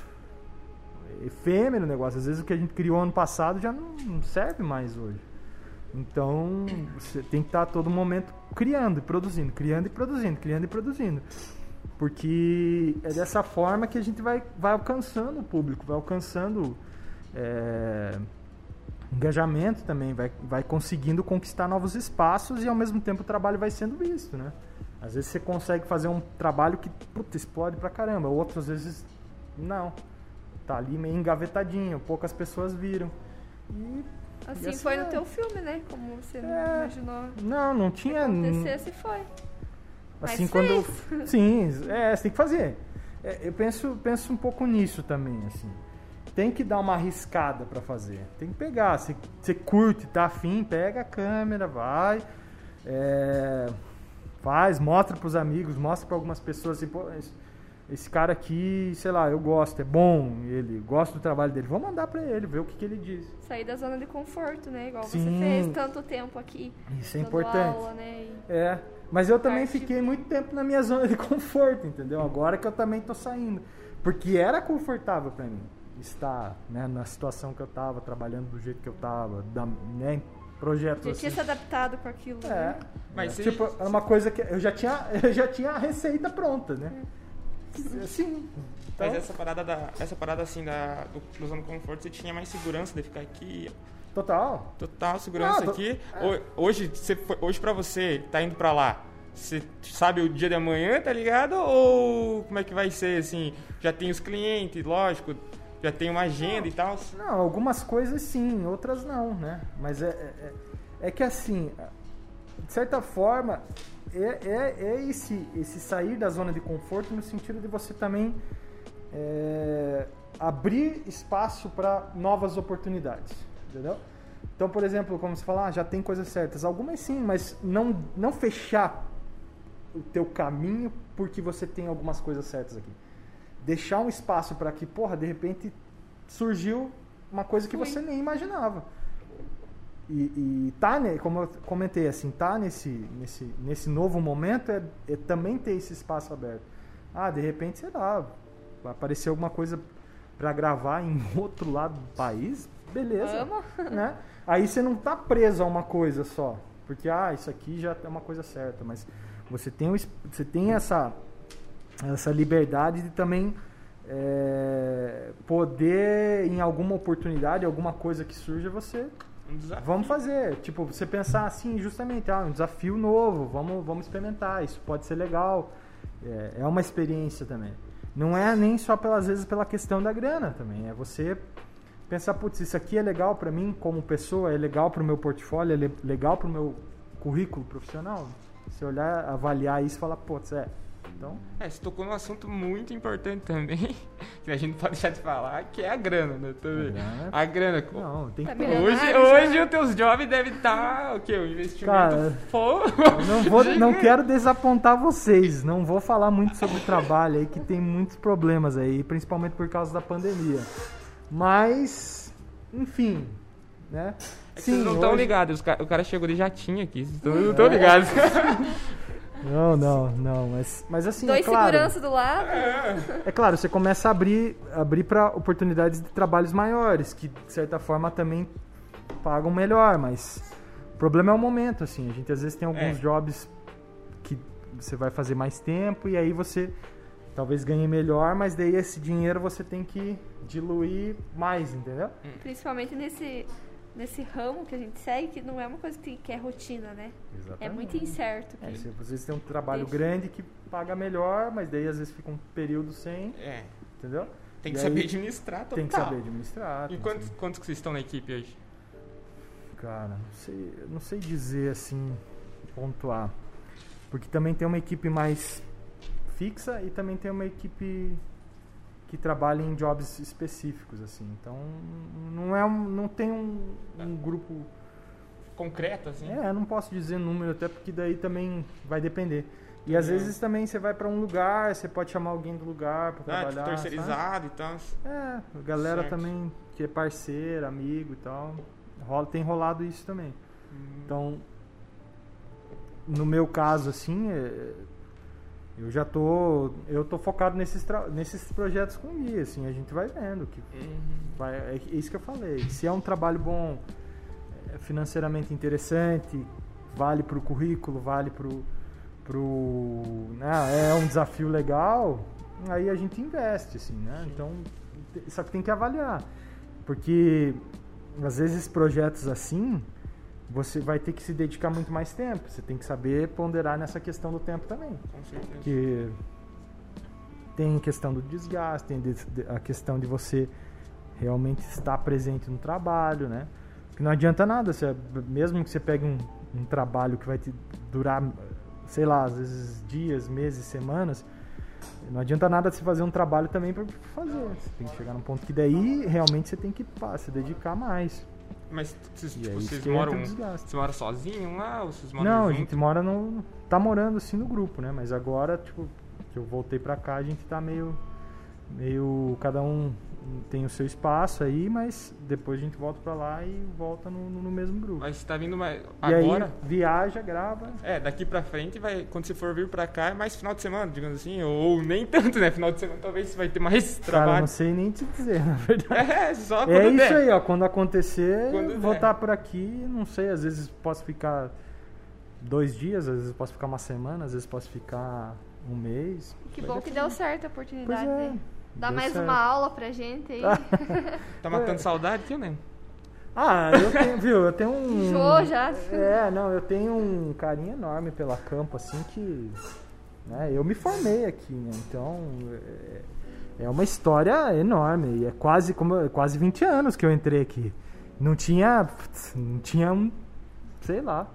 efêmero o negócio. Às vezes o que a gente criou ano passado já não, não serve mais hoje. Então, você tem que estar a todo momento criando e produzindo, criando e produzindo, criando e produzindo. Porque é dessa forma que a gente vai, vai alcançando o público, vai alcançando é, engajamento também, vai, vai conseguindo conquistar novos espaços e ao mesmo tempo o trabalho vai sendo visto, né? Às vezes você consegue fazer um trabalho que, puta, explode pra caramba, outras vezes não. Tá ali meio engavetadinho, poucas pessoas viram. E... Assim assim foi é. no teu filme, né? Como você não É. imaginou Não, não que tinha. acontecesse, foi. Assim, Mas quando. fez. Sim, é, você tem que fazer. É, eu penso, penso um pouco nisso também, assim. Tem que dar uma arriscada pra fazer. Tem que pegar. Você, você curte, tá afim, pega a câmera, vai. É, faz, mostra pros amigos, mostra pra algumas pessoas assim, pô, esse, esse cara aqui, sei lá, eu gosto, é bom, ele gosto do trabalho dele. Vou mandar pra ele, ver o que, que ele diz. Sair da zona de conforto, né? Igual Sim. você fez tanto tempo aqui. Isso é dando importante. aula, né? E- É, mas eu também Parte- fiquei muito tempo na minha zona de conforto, entendeu? Agora que eu também tô saindo. Porque era confortável pra mim estar, né, na situação que eu tava, trabalhando do jeito que eu tava, da, né, em projetos Já assim. tinha se adaptado com aquilo, É, né? Mas é, você- tipo, era uma coisa que eu já tinha, eu já tinha a receita pronta, né? Sim. Então, Mas essa parada, da, essa parada assim da, do, do zona de conforto, você tinha mais segurança de ficar aqui, total. total segurança Ah, tô- aqui. Ho- Hoje, você, foi- hoje pra você, tá indo pra lá, você sabe o dia de amanhã, tá ligado? Ou como é que vai ser, assim? Já tem os clientes, lógico, já tem uma agenda e tal? Não, algumas coisas sim, outras não, né? Mas é, é, é- é que assim, de certa forma, é, é, é esse, esse sair da zona de conforto no sentido de você também é, abrir espaço para novas oportunidades, entendeu? Então, por exemplo, como você fala, ah, já tem coisas certas. Algumas sim, mas não, não fechar o teu caminho porque você tem algumas coisas certas aqui. Deixar um espaço para que, porra, de repente surgiu uma coisa que Ui. você nem imaginava. E, e tá, né, como eu comentei, assim, tá nesse, nesse, nesse novo momento é, é também ter esse espaço aberto. Ah, de repente, sei lá, vai aparecer alguma coisa para gravar em outro lado do país, beleza. Vamos. Né? Aí você não tá preso a uma coisa só, porque ah, isso aqui já é uma coisa certa, mas você tem, o es- você tem essa, essa liberdade de também é, poder, em alguma oportunidade, alguma coisa que surja, você Um desafio. vamos fazer, tipo, você pensar assim, justamente, ah, um desafio novo, vamos, vamos experimentar, isso pode ser legal, é, é uma experiência também. Não é nem só pelas vezes pela questão da grana também, é você pensar, putz, isso aqui é legal pra mim como pessoa, é legal pro meu portfólio, é le- legal pro meu currículo profissional. Você olhar, avaliar isso e falar, putz, é, Então, É, você tocou num assunto muito importante também, que a gente não pode deixar de falar, que é a grana, né? Também. A grana- A grana. não, tem que Tá ter. melhorando. Hoje, Milionário, hoje já. os teus jovens devem estar, o quê? O investimento Cara, for... Eu Não, vou, não Gigante. quero desapontar vocês, não vou falar muito sobre trabalho aí, que tem muitos problemas aí, principalmente por causa da pandemia. Mas, enfim, né? É que vocês não estão hoje- ligados, os ca- o cara chegou de jatinho aqui, vocês tão- não estão ligados. Não, não, não, mas, mas assim, Dois é claro, seguranças do lado. é claro, você começa a abrir, abrir para oportunidades de trabalhos maiores, que de certa forma também pagam melhor, mas o problema é o momento, assim, a gente às vezes tem alguns É. jobs que você vai fazer mais tempo e aí você talvez ganhe melhor, mas daí esse dinheiro você tem que diluir mais, entendeu? Principalmente nesse, nesse ramo que a gente segue, que não é uma coisa que, que é rotina, né? É muito incerto. É, que- você, às vezes tem um trabalho Deixa. grande que paga melhor, mas daí às vezes fica um período sem, É, entendeu? tem E que aí saber administrar total. Tem que saber administrar. E tem que quantos, saber- quantos que vocês estão na equipe hoje? Cara, não sei, eu não sei dizer assim, pontuar. Porque também tem uma equipe mais fixa e também tem uma equipe que trabalha em jobs específicos, assim. Então, não é um, não tem um, um grupo. Concreto, assim? É, não posso dizer número, até porque daí também vai depender. E às É. vezes também você vai pra um lugar, você pode chamar alguém do lugar pra Ah, tipo, trabalhar. terceirizado e tal. sabe? É, a galera Certo. também que é parceira, amigo e tal. Rola, tem rolado isso também. Então, no meu caso, assim, é, eu já tô, eu tô focado nesses, tra- nesses projetos com o Gui, assim, a gente vai vendo que Uhum. vai, é isso que eu falei. Se é um trabalho bom, é financeiramente interessante, vale pro currículo, vale pro, pro, né, é um desafio legal, aí a gente investe, assim, né? Então, te- só que tem que avaliar, porque às vezes projetos assim, você vai ter que se dedicar muito mais tempo. Você tem que saber ponderar nessa questão do tempo também. Com certeza. Porque tem a questão do desgaste, tem de- de- a questão de você realmente estar presente no trabalho, né? Porque não adianta nada, você, mesmo que você pegue um, um trabalho que vai te durar, sei lá, às vezes dias, meses, semanas, não adianta nada você fazer um trabalho também para fazer. Você tem que chegar num ponto que daí realmente você tem que pá, se dedicar mais. Mas vocês, E tipo, é isso vocês que entra moram. o desgaste. Vocês moram sozinho lá ou vocês moram Não, a junto? gente mora no. Tá morando assim no grupo, né? Mas agora, tipo, que eu voltei pra cá, a gente tá meio. Meio. Cada um tem o seu espaço aí, mas depois a gente volta pra lá e volta no, no mesmo grupo. Mas você tá vindo mais. E Agora? aí, viaja, grava. É, daqui pra frente, vai, quando você for vir pra cá, é mais final de semana, digamos assim. Ou nem tanto, né? Final de semana talvez você vai ter mais Cara, eu trabalho. não sei nem te dizer, na verdade. É, só quando É isso der. aí, ó. Quando acontecer, Quando vou der. estar por aqui. Não sei, às vezes posso ficar dois dias, às vezes posso ficar uma semana, às vezes posso ficar um mês. Que Vai bom que depender. deu certo a Pois oportunidade. é. de Dá deu mais certo. uma aula pra gente aí. Tá matando saudade, tio, né? Ah, eu tenho, viu? Eu tenho um. Enjoou já. É, não, eu tenho um carinho enorme pela Campo, assim que. Né, eu me formei aqui, né? Então. É, é uma história enorme. E é quase, como, é quase vinte anos que eu entrei aqui. Não tinha. Não tinha um. Sei lá.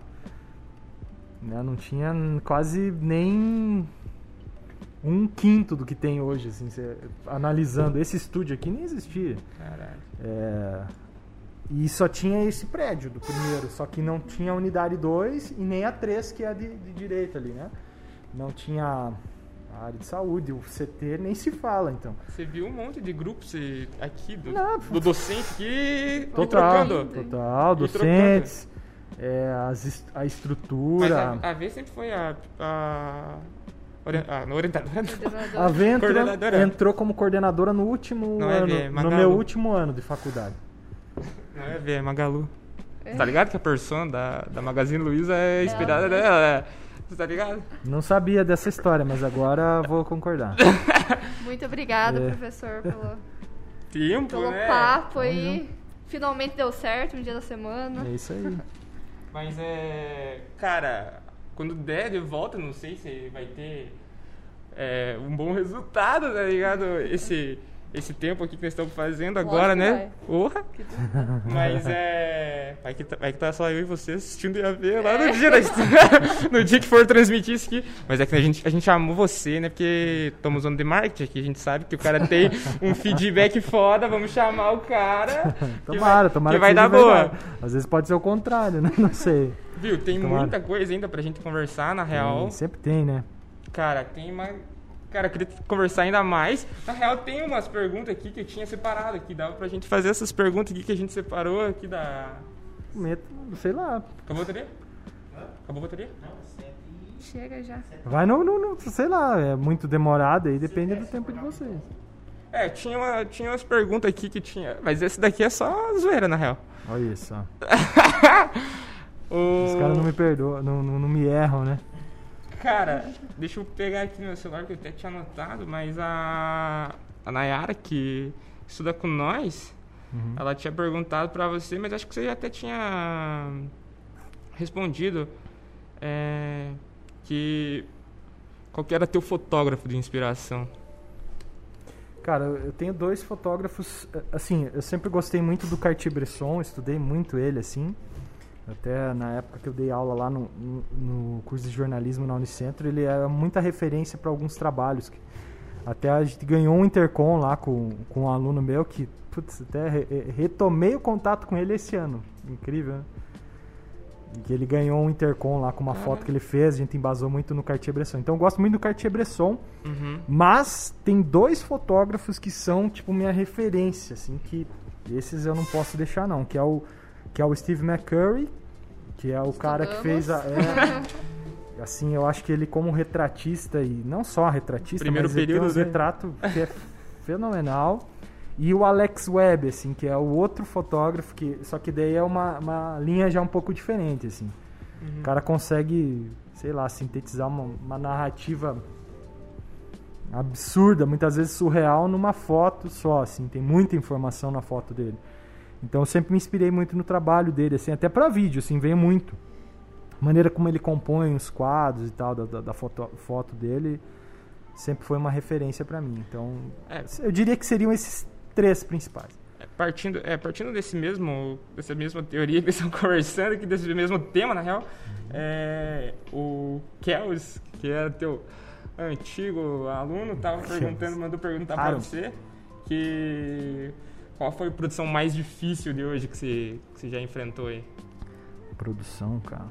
Né, não tinha quase nem. Um quinto do que tem hoje, assim, cê, analisando. Esse estúdio aqui nem existia. Caralho. É, e só tinha esse prédio do primeiro, só que não tinha a unidade dois e nem a três, que é a de, de direita ali, né? Não tinha a área de saúde, o C T nem se fala, então. Você viu um monte de grupos eh, aqui do, Não, do docente que e Total, trocando. total, E docentes, é, as est- a Mas estrutura. a, a V sempre foi a. a, ori- a não, orientadora. A V entrou, Coordenadora. entrou como coordenadora no último Não é ano, V, é no Magalu. meu último ano de faculdade. Não é V, é Magalu. Tá ligado que a persona da, da Magazine Luiza é inspirada nela? É. Você tá ligado? Não sabia dessa história, mas agora vou concordar. Muito obrigada, É. professor, pelo, Tempo, pelo né? papo aí. Finalmente deu certo, um dia da semana. É isso aí. Mas é. Cara, quando der de volta, não sei se vai ter é, um bom resultado, tá ligado? Esse, esse tempo aqui que nós estamos fazendo agora, Lógico né? Porra! Mas é... Vai que, tá, vai que tá só eu e você assistindo e a ver lá no dia, da... no dia que for transmitir isso aqui. Mas é que a gente, a gente amou você, né? Porque estamos usando de marketing aqui, a gente sabe que o cara tem um feedback foda, vamos chamar o cara. Tomara, vai, tomara que vai que dar boa. Verdade. Às vezes pode ser o contrário, né? Não sei. Viu, tem Tomara. muita coisa ainda pra gente conversar, na real. Tem, sempre tem, né? Cara, tem uma... Cara, eu queria conversar ainda mais. Na real, tem umas perguntas aqui que eu tinha separado aqui. Dava pra gente fazer essas perguntas aqui que a gente separou aqui da... Meto, sei lá. Acabou a bateria? Acabou a bateria? Chega já. Vai no, no, no- sei lá, é muito demorado aí, depende do tempo de vocês. É, tinha, uma, tinha umas perguntas aqui que tinha... Mas esse daqui é só zoeira, na real. Olha isso, ó. O... Os caras não me perdoam, não, não, não me erram, né? Cara, deixa eu pegar aqui no meu celular que eu até tinha anotado, mas a, a Nayara, que estuda com nós, Uhum. ela tinha perguntado pra você, mas acho que você já até tinha respondido é, que qual que era teu fotógrafo de inspiração. Cara, eu eu tenho dois fotógrafos, eh, assim, eu sempre gostei muito do Cartier-Bresson, estudei muito ele, assim, até na época que eu dei aula lá no, no, no curso de jornalismo na Unicentro, ele era muita referência para alguns trabalhos, que, até a gente ganhou um intercom lá com, com um aluno meu, que, putz, até re, retomei o contato com ele esse ano, incrível, né? Que ele ganhou um intercom lá com uma foto que ele fez, a gente embasou muito no Cartier-Bresson. Então eu gosto muito do Cartier-Bresson, Uhum. mas tem dois fotógrafos que são tipo minha referência, assim, que esses eu não posso deixar não, que é o que é o Steve McCurry, que é o cara que fez a é, assim, eu acho que ele como retratista e não só retratista, Primeiro mas ele tem período, uns né? retratos que é fenomenal. E o Alex Webb, assim, que é o outro fotógrafo, que só que daí é uma, uma linha já um pouco diferente, assim. Uhum. O cara consegue, sei lá, sintetizar uma, uma narrativa absurda, muitas vezes surreal, numa foto só, assim. Tem muita informação na foto dele. Então eu sempre me inspirei muito no trabalho dele, assim, até para vídeo, assim, veio muito. A maneira como ele compõe os quadros e tal, da, da, da foto, foto dele, sempre foi uma referência para mim. Então, É. eu diria que seriam esses três principais. É, partindo, é, partindo desse mesmo, dessa mesma teoria que eles estão conversando, aqui, desse mesmo tema, na real, é, o Kels, que era teu antigo aluno, tava perguntando, mandou perguntar pra Claro. você que qual foi a produção mais difícil de hoje que você, que você já enfrentou aí? Produção, cara.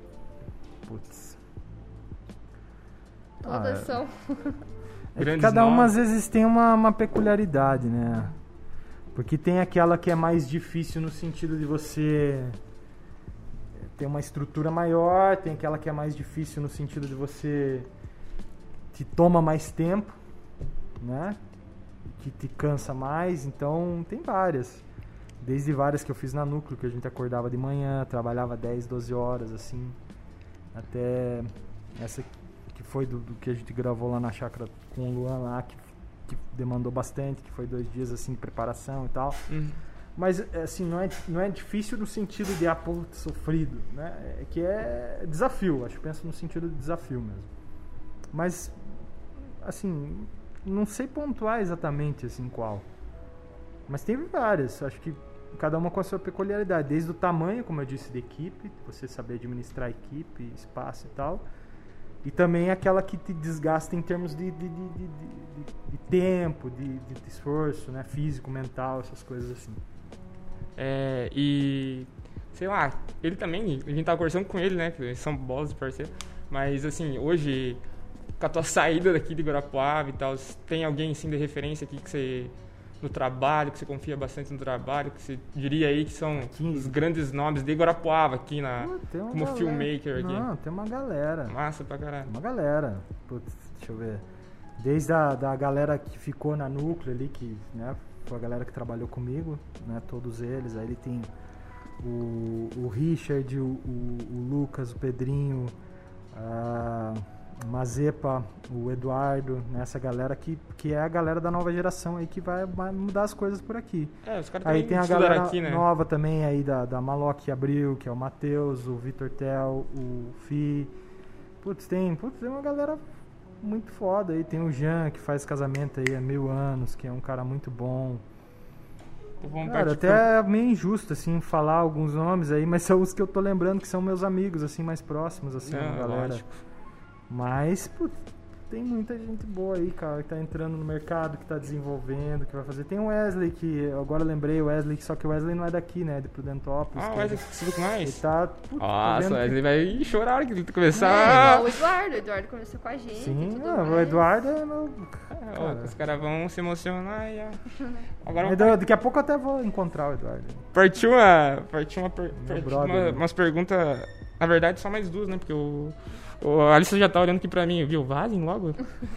Putz. Todas Ah, são. É que Grandes cada uma nomes. às vezes tem uma, uma peculiaridade, né? Porque tem aquela que é mais difícil no sentido de você ter uma estrutura maior, tem aquela que é mais difícil no sentido de você te toma mais tempo, né? Que te cansa mais, então tem várias. Desde várias que eu fiz na Núcleo, que a gente acordava de manhã, trabalhava dez, doze horas, assim, até essa que foi do, do que a gente gravou lá na chácara com o Luan lá, que, que demandou bastante, que foi dois dias assim de preparação e tal. Uhum. Mas assim, não é, não é difícil no sentido de ah, pô, sofrido, né? É que é desafio, acho que penso no sentido de desafio mesmo. Mas assim, não sei pontuar exatamente assim qual. Mas teve várias, acho que cada uma com a sua peculiaridade, desde o tamanho, como eu disse, da equipe, você saber administrar a equipe, espaço e tal. E também aquela que te desgasta em termos de, de, de, de, de, de tempo, de, de esforço, né? Físico, mental, essas coisas assim. É, e, sei lá, ele também, a gente tava conversando com ele, né, que eles são bolas de parceiro, mas assim, hoje, com a tua saída daqui de Guarapuava e tal, tem alguém assim de referência aqui que você, no trabalho, que você confia bastante no trabalho, que você diria aí que são Aqui. os grandes nomes de Guarapuava aqui, na, Pô, tem uma como galera. filmmaker aqui? Não, tem uma galera. Massa pra caralho. Uma galera. Putz, deixa eu ver. Desde a da galera que ficou na Núcleo ali, que né, foi a galera que trabalhou comigo, né, todos eles. Aí ele tem o, o Richard, o, o, o Lucas, o Pedrinho, a Mazepa, o Eduardo, né, essa galera que, que é a galera da nova geração aí que vai, vai mudar as coisas por aqui. É, os caras Aí também tem a estudaram galera aqui, né? nova também aí da, da Maloc Abril, que é o Matheus, o Vitor Tel, o Fi. Putz, tem, putz, tem uma galera muito foda aí. Tem o Jean, que faz casamento aí há mil anos, que é um cara muito bom. Vamos Cara, partir até é meio injusto, assim, falar alguns nomes aí, mas são os que eu tô lembrando que são meus amigos, assim, mais próximos, assim, Não, a galera. lógico. Mas, putz, tem muita gente boa aí, cara, que tá entrando no mercado, que tá desenvolvendo, que vai fazer. Tem o Wesley, que eu agora lembrei, o Wesley, só que o Wesley não é daqui, né, de Prudentópolis. Ah, que o é- Wesley que estuda com Ele nós? tá... Putz, tô Nossa, vendo o que- Wesley vai chorar a hora que ele É, começar. igual o Eduardo. O Eduardo começou com a gente. Sim, e tudo ah, o mais. Eduardo é meu... Ó, Cara, os caras vão se emocionar e... ó. Agora mas vamos daqui a pouco eu até vou encontrar o Eduardo. partiu uma, partiu uma, per- Meu partiu brother, uma- né? umas perguntas. Na verdade, só mais duas, né? Porque o, o a Alice já tá olhando aqui pra mim, viu? Vazem logo.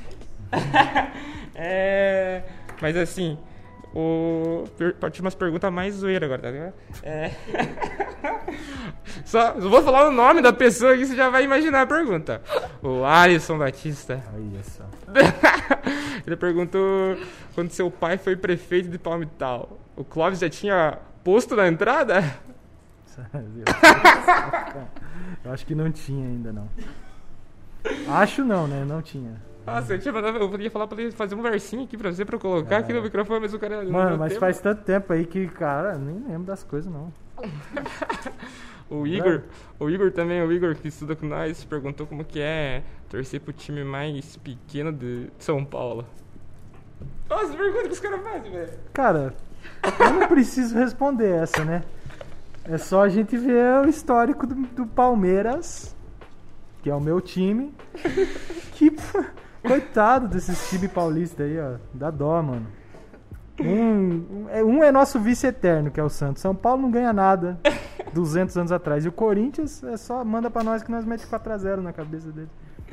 É, mas assim, o, per- partiu umas perguntas mais zoeiras agora, tá ligado? É, só eu vou falar o nome da pessoa aqui, você já vai imaginar a pergunta. O Alisson Batista. Aí, só. Ele perguntou quando seu pai foi prefeito de Palmital. O Clóvis já tinha posto na entrada? Eu acho que não tinha ainda, não. Acho não, né? Não tinha. Nossa, eu, tinha mandado, eu podia falar pra ele fazer um versinho aqui pra você, pra eu colocar aqui no microfone, mas o cara não Mano, deu mas tempo. faz tanto tempo aí que, cara, nem lembro das coisas, não. O Igor, o Igor também, o Igor que estuda com nós, perguntou como que é torcer pro time mais pequeno de São Paulo. Nossa, pergunta que os caras fazem, velho. Cara, eu não preciso responder essa, né? É só a gente ver o histórico do, do Palmeiras, que é o meu time, que, pô, coitado desses times paulistas aí, ó. Dá dó, mano. Um, um é nosso vice eterno, que é o Santos. São Paulo não ganha nada duzentos anos atrás. E o Corinthians é só manda pra nós que nós mete quatro a zero na cabeça dele.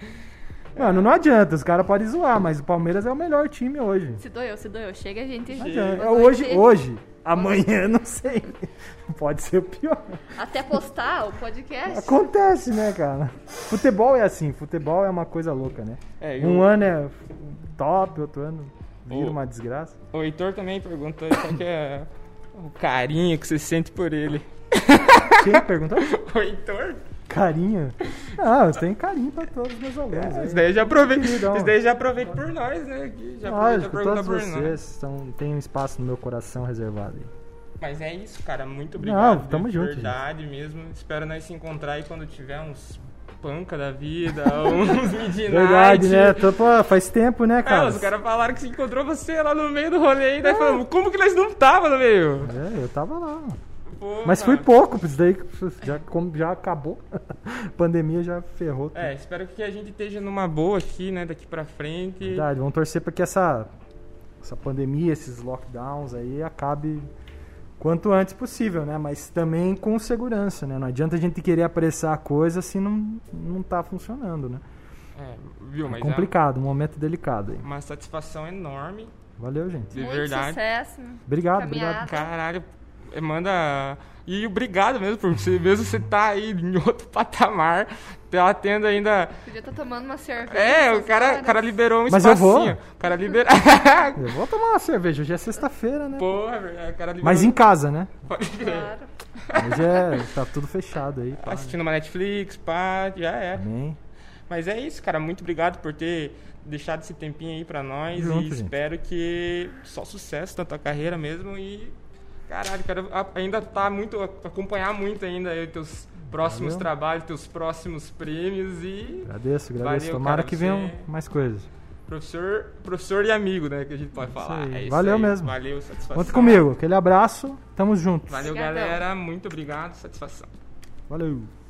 Mano, não adianta, os caras podem zoar, mas o Palmeiras é o melhor time hoje. Se doeu, se doeu. Chega a gente. Não adianta. É Vamos hoje, ter- hoje, amanhã, não sei. Pode ser o pior. Até postar o podcast. Acontece, né, cara? Futebol é assim, futebol é uma coisa louca, né? É, e Um o- ano é top, outro ano vira O- uma desgraça. O Heitor também perguntou qual que é o carinho que você sente por ele. Quem perguntou? O Heitor? Carinho? Ah, eu tenho carinho pra todos os meus alunos. aí. Isso daí já aproveita, Queridão. isso daí já aproveita por nós, né? Aqui, já aproveita Lógico, a pergunta todos por vocês nós. são, têm um espaço no meu coração reservado aí. Mas é isso, cara. Muito obrigado. Não, tamo de junto, verdade mesmo. Espero nós se encontrar aí quando tiver uns panca da vida, uns midnight. Verdade, né? Tô, pô, faz tempo, né, cara? É, os caras falaram que se encontrou você lá no meio do rolê aí, daí falamos, como que nós não tava no meio? É, eu tava lá. Porra. Mas fui pouco, isso daí já, como já acabou. A pandemia já ferrou tudo. É, espero que a gente esteja numa boa aqui, né, daqui pra frente. Verdade, vamos torcer para que essa, essa pandemia, esses lockdowns aí acabe quanto antes possível, né? Mas também com segurança, né? Não adianta a gente querer apressar a coisa se não, não tá funcionando, né? É, viu, É mas complicado, um momento delicado aí. é uma satisfação enorme, Valeu, gente. de Muito verdade. sucesso. Obrigado, Caminhada. obrigado. Caralho, manda... E obrigado mesmo por você, mesmo você tá aí em outro patamar, tá tendo ainda... Podia estar tomando uma cerveja. É, o essas cara, o horas. cara liberou um Mas eu espacinho. vou. O cara liberou... Eu vou tomar uma cerveja, hoje é sexta-feira, né? Porra, o cara liberou... Mas em casa, né? Pode crer. Claro. Hoje é, tá tudo fechado aí. Pá. Assistindo uma Netflix, pá, já é. Amém. Mas é isso, cara. Muito obrigado por ter deixado esse tempinho aí pra nós. Junto, e gente. espero que só sucesso na tua carreira mesmo. E, caralho, quero a- ainda tá muito, acompanhar muito ainda aí teus próximos Valeu. trabalhos, teus próximos prêmios. E Agradeço, agradeço. Valeu, Tomara cara, que você- venham mais coisas. professor, professor e amigo, né? Que a gente pode falar. aí. É isso Valeu aí. mesmo. Valeu, satisfação. Conta comigo. Aquele abraço. Tamo junto. Valeu, Obrigadão. galera. Muito obrigado. Satisfação. Valeu.